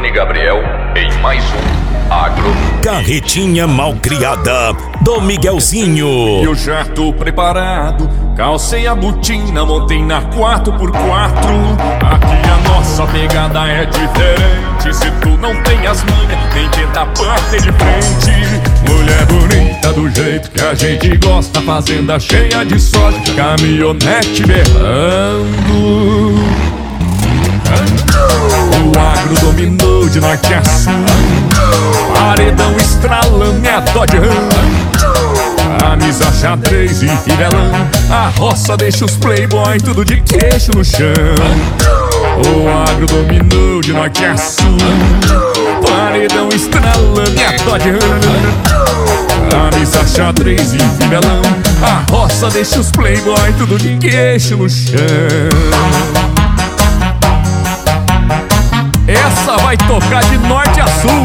e Gabriel em mais um Agro. Carretinha Malcriada do Miguelzinho. Eu já tô preparado, calcei a botina, montei na 4x4. Aqui a nossa pegada é diferente. Se tu não tem as manhas, nem tenta bater de frente. Mulher bonita do jeito que a gente gosta, fazenda cheia de soja, caminhonete berrando. O agro dominou de norte a sul, paredão estralando é a Dodge Ram, a misa xadrez e fivelão. A roça deixa os playboy tudo de queixo no chão. O agro dominou de norte a sul, paredão estralando é a Dodge Ram, a misa xadrez e fivelão. A roça deixa os playboy tudo de queixo no chão. Essa vai tocar de norte a sul.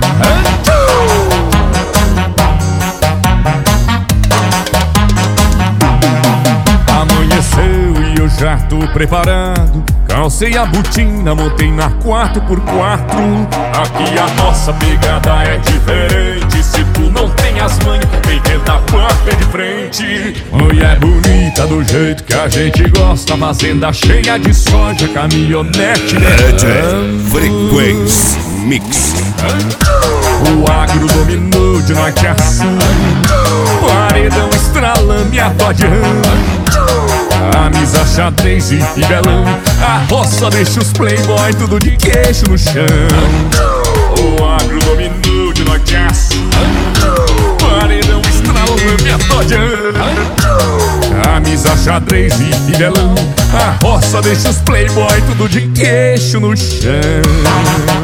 Amanheceu e eu já tô preparado, calcei a botina, montei na 4x4. Aqui a nossa pegada é diferente. Se tu não tem as manhas, vem tentar bater de frente. Mulher bonita do jeito que a gente gosta, fazenda cheia de soja, caminhonete Frequência Mix. O agro dominou de norte a sul, paredão estralando e a Dodge Ram, a misa xadrez e fivelão. A roça deixa os playboy tudo de queixo no chão. O agro dominou de norte a sul, paredão estralando e a Dodge Ram, a misa xadrez e fivelão. A roça deixa os playboy tudo de queixo no chão.